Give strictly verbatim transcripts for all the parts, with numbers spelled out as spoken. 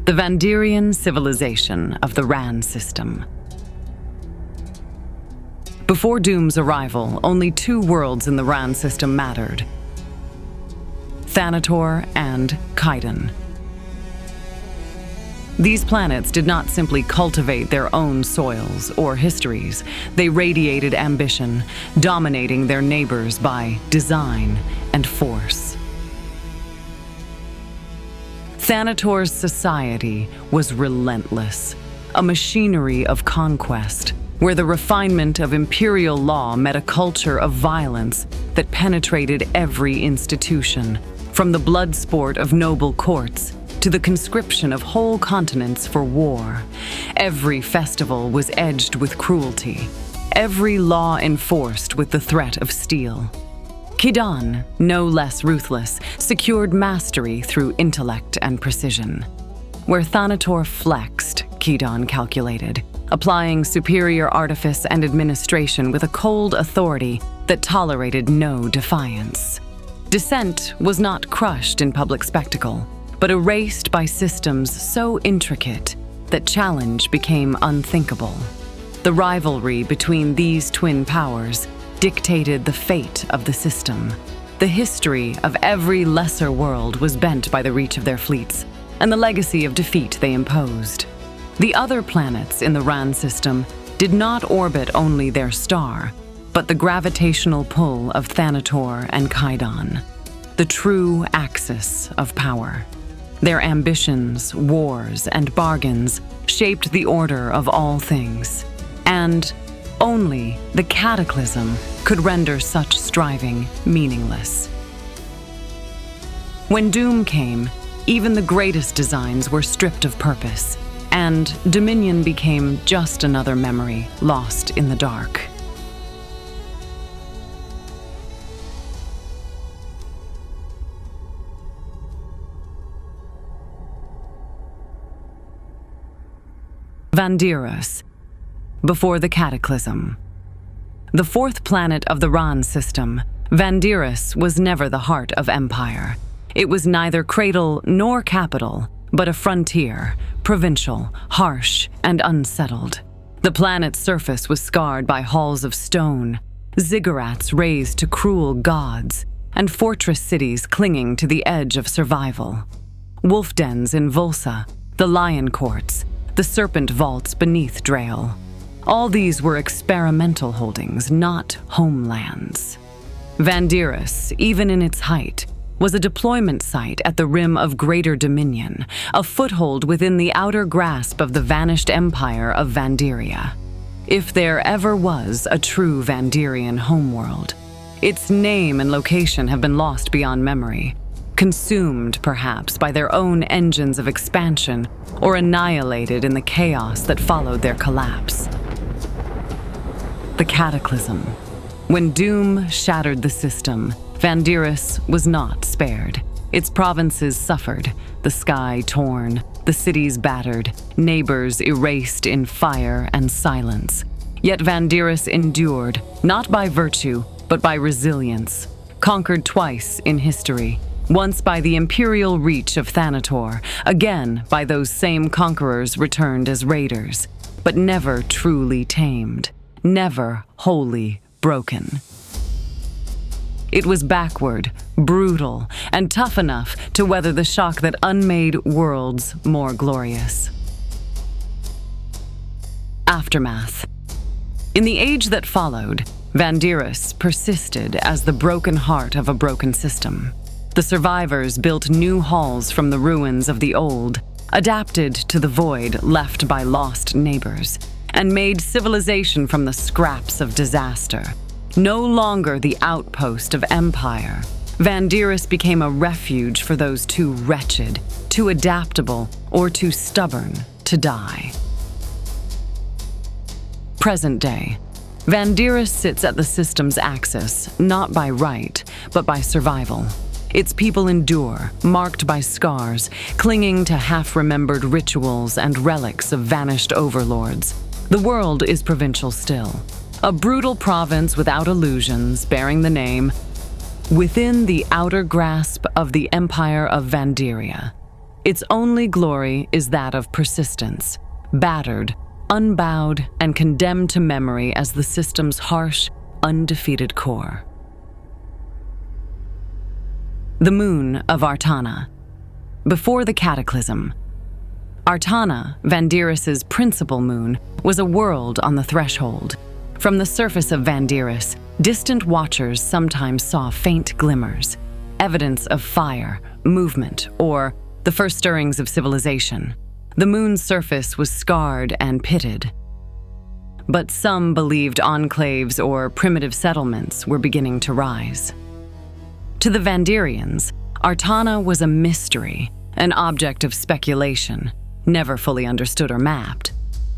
The Vandirian civilization of the Rann system. Before Doom's arrival, only two worlds in the Rann system mattered: Thanator and Kaidan. These planets did not simply cultivate their own soils or histories. They radiated ambition, dominating their neighbors by design and force. Thanator's society was relentless, a machinery of conquest, where the refinement of imperial law met a culture of violence that penetrated every institution, from the blood sport of noble courts to the conscription of whole continents for war. Every festival was edged with cruelty, every law enforced with the threat of steel. Kaidan, no less ruthless, secured mastery through intellect and precision. Where Thanator flexed, Kaidan calculated, applying superior artifice and administration with a cold authority that tolerated no defiance. Dissent was not crushed in public spectacle, but erased by systems so intricate that challenge became unthinkable. The rivalry between these twin powers dictated the fate of the system. The history of every lesser world was bent by the reach of their fleets and the legacy of defeat they imposed. The other planets in the Rann system did not orbit only their star, but the gravitational pull of Thanator and Kaidan, the true axis of power. Their ambitions, wars, and bargains shaped the order of all things, and only the Cataclysm could render such striving meaningless. When Doom came, even the greatest designs were stripped of purpose, and Dominion became just another memory lost in the dark. Vandiros. Before the Cataclysm. The fourth planet of the Rann system, Vandiros was never the heart of empire. It was neither cradle nor capital, but a frontier, provincial, harsh, and unsettled. The planet's surface was scarred by halls of stone, ziggurats raised to cruel gods, and fortress cities clinging to the edge of survival. Wolf dens in Volsa, the lion courts, the serpent vaults beneath Drael. All these were experimental holdings, not homelands. Vandiros, even in its height, was a deployment site at the rim of Greater Dominion, a foothold within the outer grasp of the vanished empire of Vandiria. If there ever was a true Vandirian homeworld, its name and location have been lost beyond memory, consumed perhaps by their own engines of expansion or annihilated in the chaos that followed their collapse. The Cataclysm. When Doom shattered the system, Vandiros was not spared. Its provinces suffered, the sky torn, the cities battered, neighbors erased in fire and silence. Yet Vandiros endured, not by virtue, but by resilience, conquered twice in history, once by the imperial reach of Thanator, again by those same conquerors returned as raiders, but never truly tamed. Never wholly broken. It was backward, brutal, and tough enough to weather the shock that unmade worlds more glorious. Aftermath. In the age that followed, Vandiros persisted as the broken heart of a broken system. The survivors built new halls from the ruins of the old, adapted to the void left by lost neighbors, and made civilization from the scraps of disaster. No longer the outpost of empire, Vandiros became a refuge for those too wretched, too adaptable, or too stubborn to die. Present day. Vandiros sits at the system's axis, not by right, but by survival. Its people endure, marked by scars, clinging to half-remembered rituals and relics of vanished overlords. The world is provincial still, a brutal province without illusions, bearing the name, within the outer grasp of the Empire of Vandiria. Its only glory is that of persistence, battered, unbowed, and condemned to memory as the system's harsh, undefeated core. The moon of Artana. Before the Cataclysm, Artana, Vandirus' principal moon, was a world on the threshold. From the surface of Vandirus, distant watchers sometimes saw faint glimmers, evidence of fire, movement, or the first stirrings of civilization. The moon's surface was scarred and pitted, but some believed enclaves or primitive settlements were beginning to rise. To the Vandirians, Artana was a mystery, an object of speculation, never fully understood or mapped.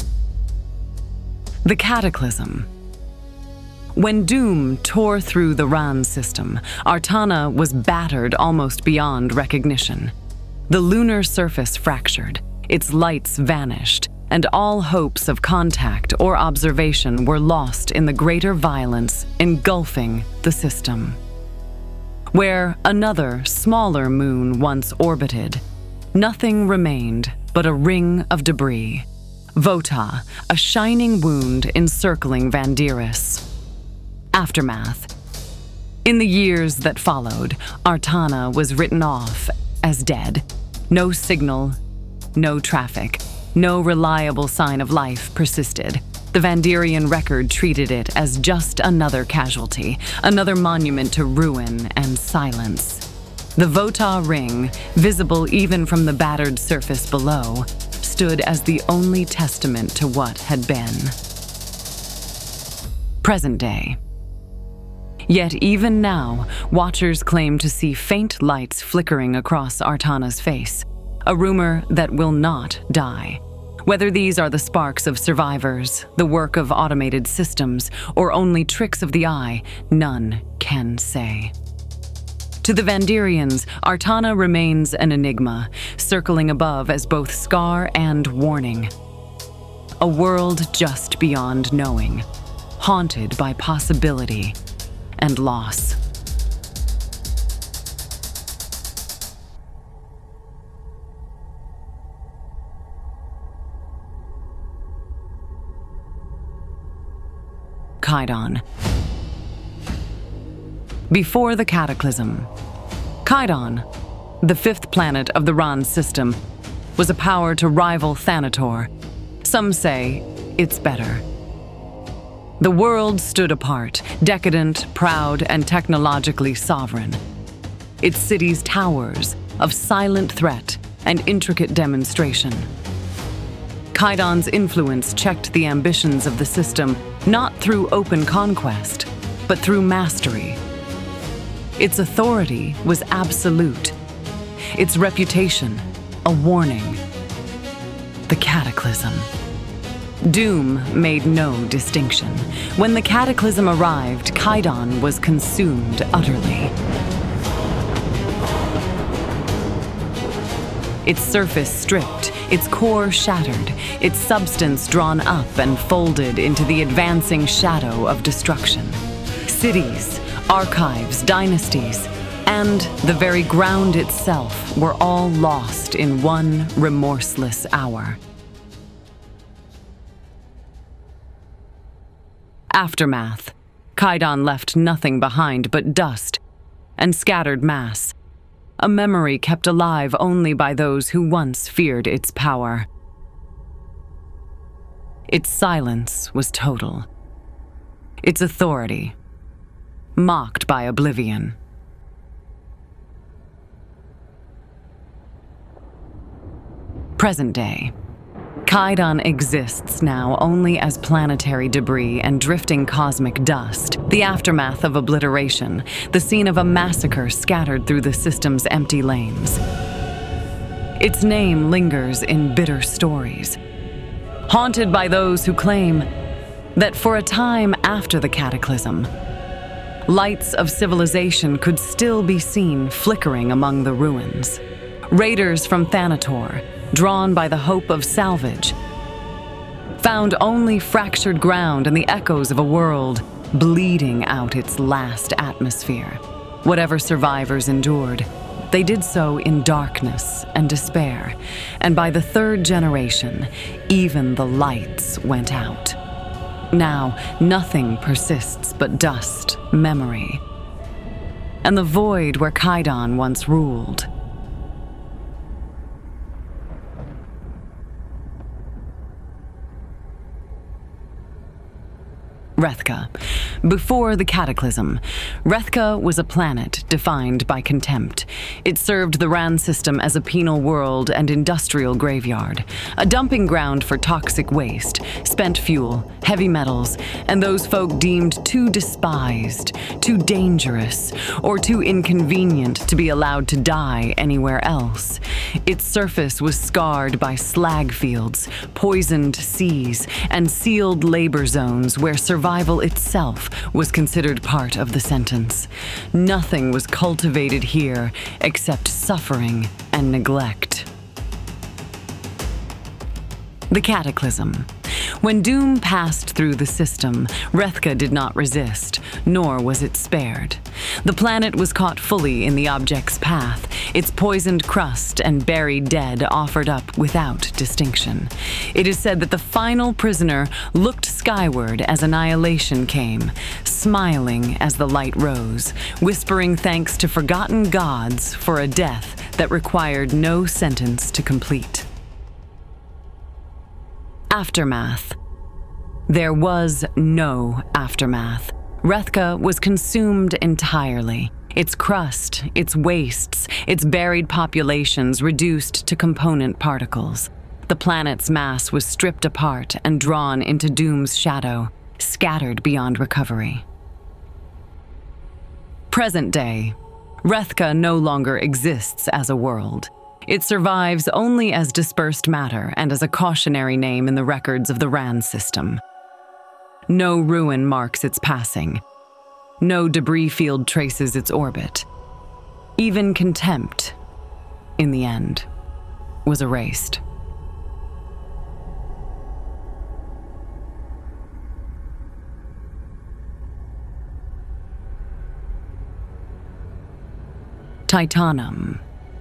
The Cataclysm. When doom tore through the Ran system, Artana was battered almost beyond recognition. The lunar surface fractured, its lights vanished, and all hopes of contact or observation were lost in the greater violence engulfing the system. Where another, smaller moon once orbited, nothing remained but a ring of debris. Vota, a shining wound encircling Vandirus. Aftermath. In the years that followed, Artana was written off as dead. No signal, no traffic, no reliable sign of life persisted. The Vandirian record treated it as just another casualty, another monument to ruin and silence. The Vota ring, visible even from the battered surface below, stood as the only testament to what had been. Present day. Yet even now, watchers claim to see faint lights flickering across Artana's face, a rumor that will not die. Whether these are the sparks of survivors, the work of automated systems, or only tricks of the eye, none can say. To the Vandirians, Artana remains an enigma, circling above as both scar and warning. A world just beyond knowing, haunted by possibility and loss. Kaidan. Before the Cataclysm, Kaidan, the fifth planet of the Ran system, was a power to rival Thanator. Some say it's better. The world stood apart, decadent, proud, and technologically sovereign. Its cities towers of silent threat and intricate demonstration. Kaidan's influence checked the ambitions of the system not through open conquest, but through mastery. Its authority was absolute. Its reputation, a warning. The Cataclysm. Doom made no distinction. When the Cataclysm arrived, Kaidan was consumed utterly. Its surface stripped, its core shattered, its substance drawn up and folded into the advancing shadow of destruction. Cities, archives, dynasties, and the very ground itself were all lost in one remorseless hour. Aftermath. Kaidan left nothing behind but dust and scattered mass, a memory kept alive only by those who once feared its power. Its silence was total. Its authority, mocked by oblivion. Present day. Kaidan exists now only as planetary debris and drifting cosmic dust, the aftermath of obliteration, the scene of a massacre scattered through the system's empty lanes. Its name lingers in bitter stories, haunted by those who claim that for a time after the Cataclysm, lights of civilization could still be seen flickering among the ruins. Raiders from Thanator, drawn by the hope of salvage, found only fractured ground and the echoes of a world bleeding out its last atmosphere. Whatever survivors endured, They did so in darkness and despair, and by the third generation, even the lights went out. Now, nothing persists but dust, memory, and the void where Kaidan once ruled. Rethka. Before the Cataclysm, Rethka was a planet defined by contempt. It served the Rann system as a penal world and industrial graveyard, a dumping ground for toxic waste, spent fuel, heavy metals, and those folk deemed too despised, too dangerous, or too inconvenient to be allowed to die anywhere else. Its surface was scarred by slag fields, poisoned seas, and sealed labor zones where survival itself was considered part of the sentence. Nothing was cultivated here except suffering and neglect. The Cataclysm. When doom passed through the system, Rethka did not resist, nor was it spared. The planet was caught fully in the object's path, its poisoned crust and buried dead offered up without distinction. It is said that the final prisoner looked skyward as annihilation came, smiling as the light rose, whispering thanks to forgotten gods for a death that required no sentence to complete. Aftermath. There was no aftermath. Rethka was consumed entirely. Its crust, its wastes, its buried populations reduced to component particles. The planet's mass was stripped apart and drawn into doom's shadow, scattered beyond recovery. Present day. Rethka no longer exists as a world. It survives only as dispersed matter and as a cautionary name in the records of the Rann system. No ruin marks its passing. No debris field traces its orbit. Even contempt, in the end, was erased. Titanum.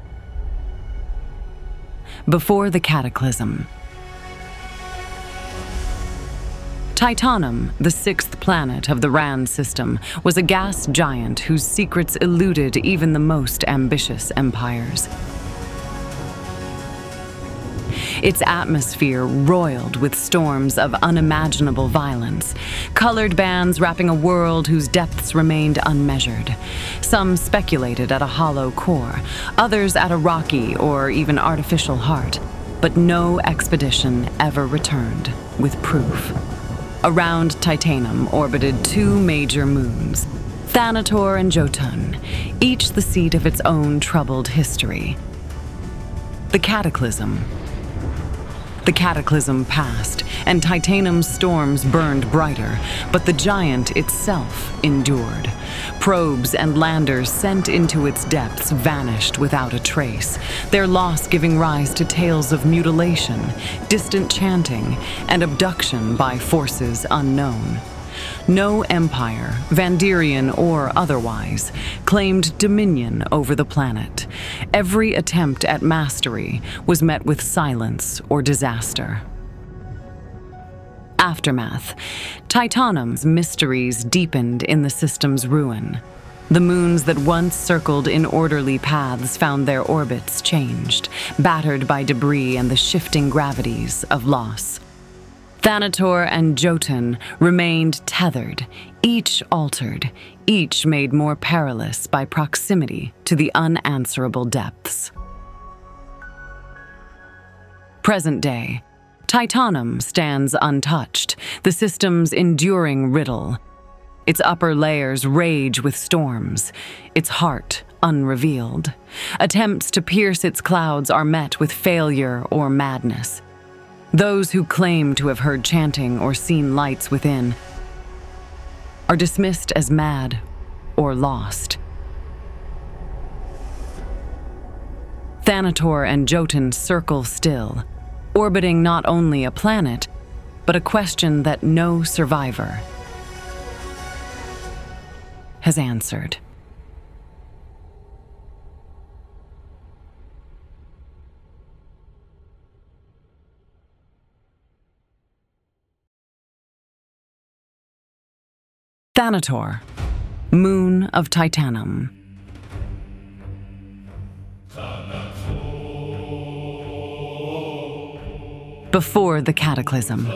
Before the Cataclysm. Titanum, the sixth planet of the Rann system, was a gas giant whose secrets eluded even the most ambitious empires. Its atmosphere roiled with storms of unimaginable violence, colored bands wrapping a world whose depths remained unmeasured. Some speculated at a hollow core, others at a rocky or even artificial heart, but no expedition ever returned with proof. Around Titanum orbited two major moons, Thanator and Jotun, each the seat of its own troubled history. The Cataclysm. The Cataclysm passed, and Titanum's storms burned brighter, but the giant itself endured. Probes and landers sent into its depths vanished without a trace, their loss giving rise to tales of mutilation, distant chanting, and abduction by forces unknown. No empire, Vandirian or otherwise, claimed dominion over the planet. Every attempt at mastery was met with silence or disaster. Aftermath. Titanum's mysteries deepened in the system's ruin. The moons that once circled in orderly paths found their orbits changed, battered by debris and the shifting gravities of loss. Thanator and Jotun remained tethered, each altered, each made more perilous by proximity to the unanswerable depths. Present day. Titanum stands untouched, the system's enduring riddle. Its upper layers rage with storms, its heart unrevealed. Attempts to pierce its clouds are met with failure or madness. Those who claim to have heard chanting or seen lights within are dismissed as mad or lost. Thanator and Jotun circle still, orbiting not only a planet, but a question that no survivor has answered. Thanator, Moon of Titanum. Before the Cataclysm.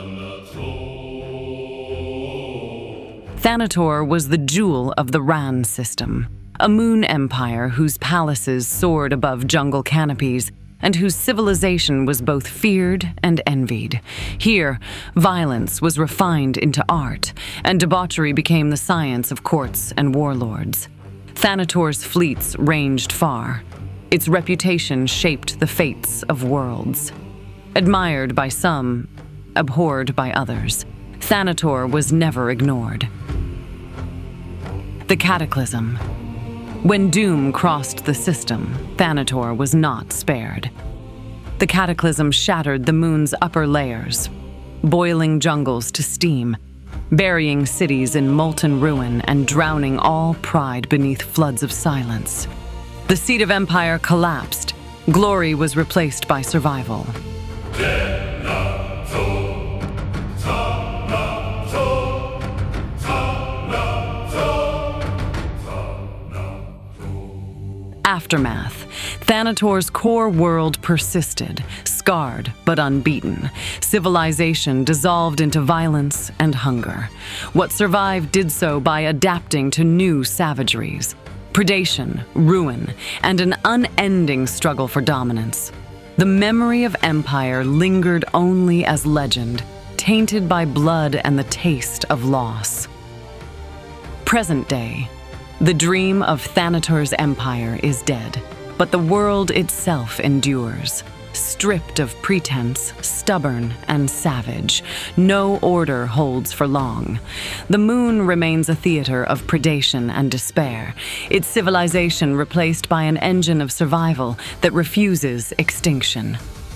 Thanator was the jewel of the Rann system, a moon empire whose palaces soared above jungle canopies and whose civilization was both feared and envied. Here, violence was refined into art, and debauchery became the science of courts and warlords. Thanator's fleets ranged far. Its reputation shaped the fates of worlds. Admired by some, abhorred by others, Thanator was never ignored. The Cataclysm. When doom crossed the system, Thanator was not spared. The Cataclysm shattered the moon's upper layers, boiling jungles to steam, burying cities in molten ruin and drowning all pride beneath floods of silence. The seat of empire collapsed. Glory was replaced by survival. Aftermath. Thanator's core world persisted, scarred but unbeaten. Civilization dissolved into violence and hunger. What survived did so by adapting to new savageries, predation, ruin, and an unending struggle for dominance. The memory of empire lingered only as legend, tainted by blood and the taste of loss. Present day. The dream of Thanator's empire is dead, but the world itself endures. Stripped of pretense, stubborn and savage, no order holds for long. The moon remains a theater of predation and despair, its civilization replaced by an engine of survival that refuses extinction.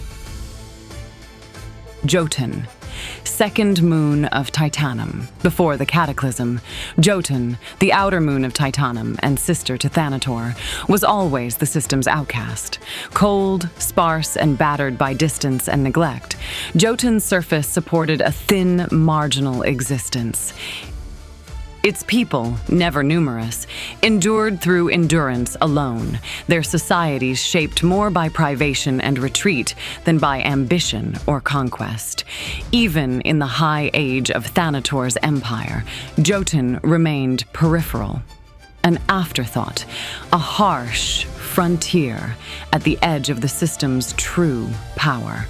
Jotun, second moon of Titanum. Before the Cataclysm, Jotun, the outer moon of Titanum and sister to Thanator, was always the system's outcast. Cold, sparse, and battered by distance and neglect, Jotun's surface supported a thin, marginal existence. Its people, never numerous, endured through endurance alone, their societies shaped more by privation and retreat than by ambition or conquest. Even in the high age of Thanator's empire, Jotun remained peripheral, an afterthought, a harsh frontier at the edge of the system's true power.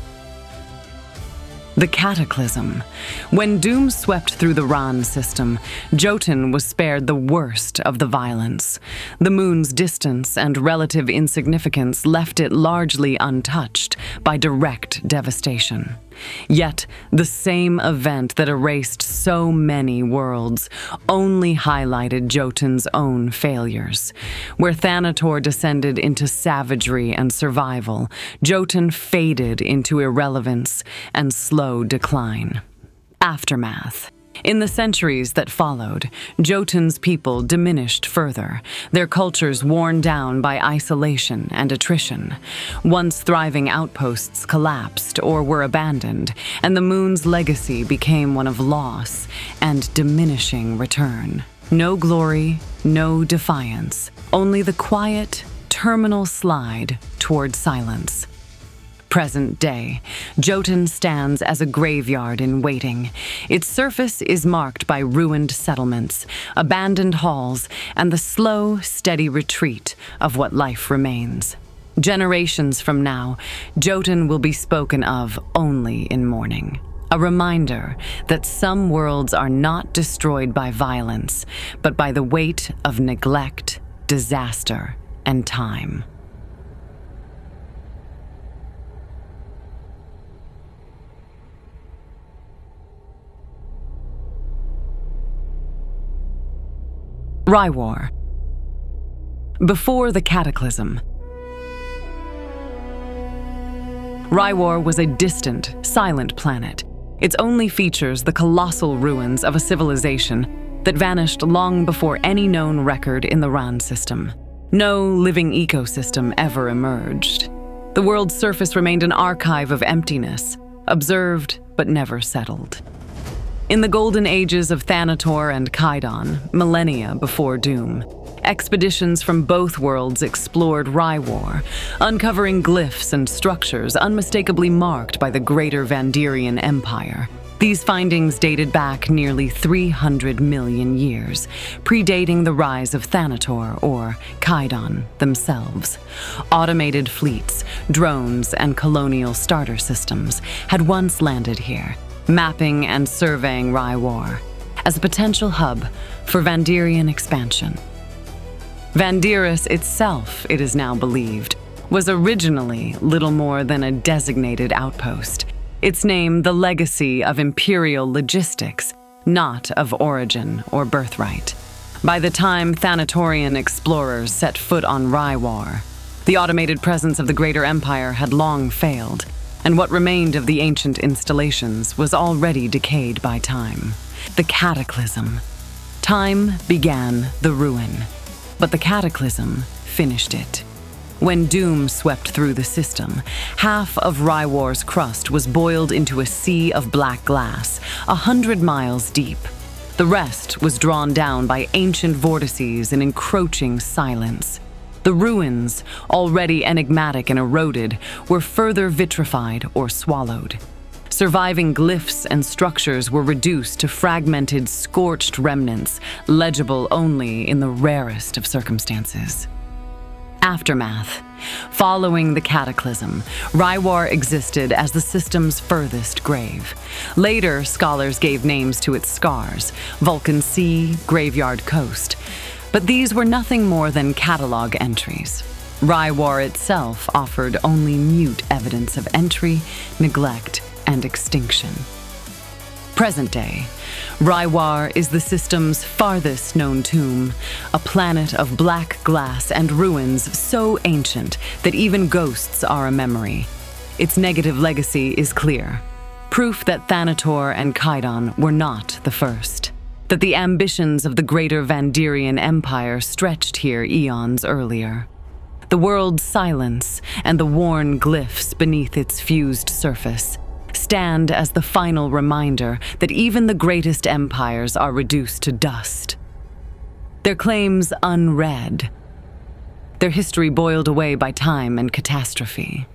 The Cataclysm. When doom swept through the Rann system, Jotun was spared the worst of the violence. The moon's distance and relative insignificance left it largely untouched by direct devastation. Yet, the same event that erased so many worlds only highlighted Jotun's own failures. Where Thanator descended into savagery and survival, Jotun faded into irrelevance and slow decline. Aftermath. In the centuries that followed, Jotun's people diminished further, their cultures worn down by isolation and attrition. Once thriving outposts collapsed or were abandoned, and the moon's legacy became one of loss and diminishing return. No glory, no defiance, only the quiet, terminal slide toward silence. Present day, Jotun stands as a graveyard in waiting. Its surface is marked by ruined settlements, abandoned halls, and the slow, steady retreat of what life remains. Generations from now, Jotun will be spoken of only in mourning. A reminder that some worlds are not destroyed by violence, but by the weight of neglect, disaster, and time. Rywar. Before the Cataclysm. Rywar was a distant, silent planet. Its only features the colossal ruins of a civilization that vanished long before any known record in the Rann system. No living ecosystem ever emerged. The world's surface remained an archive of emptiness, observed but never settled. In the golden ages of Thanator and Kaidan, millennia before Doom, expeditions from both worlds explored Rywar, uncovering glyphs and structures unmistakably marked by the greater Vandirian Empire. These findings dated back nearly three hundred million years, predating the rise of Thanator or Kaidan themselves. Automated fleets, drones, and colonial starter systems had once landed here, mapping and surveying Rywar as a potential hub for Vandirian expansion. Vandirus itself, it is now believed, was originally little more than a designated outpost, its name the legacy of imperial logistics, not of origin or birthright. By the time Thanatorian explorers set foot on Rywar, the automated presence of the greater empire had long failed, and what remained of the ancient installations was already decayed by time. The Cataclysm. Time began the ruin, but the Cataclysm finished it. When Doom swept through the system, half of Rywar's crust was boiled into a sea of black glass, a hundred miles deep. The rest was drawn down by ancient vortices in encroaching silence. The ruins, already enigmatic and eroded, were further vitrified or swallowed. Surviving glyphs and structures were reduced to fragmented, scorched remnants, legible only in the rarest of circumstances. Aftermath. Following the Cataclysm, Rywar existed as the system's furthest grave. Later, scholars gave names to its scars: Vulcan Sea, Graveyard Coast. But these were nothing more than catalog entries. Rywar itself offered only mute evidence of entry, neglect, and extinction. Present day, Rywar is the system's farthest known tomb, a planet of black glass and ruins so ancient that even ghosts are a memory. Its negative legacy is clear: proof that Thanator and Kaidan were not the first, that the ambitions of the greater Vandirian Empire stretched here eons earlier. The world's silence and the worn glyphs beneath its fused surface stand as the final reminder that even the greatest empires are reduced to dust. Their claims unread, their history boiled away by time and catastrophe.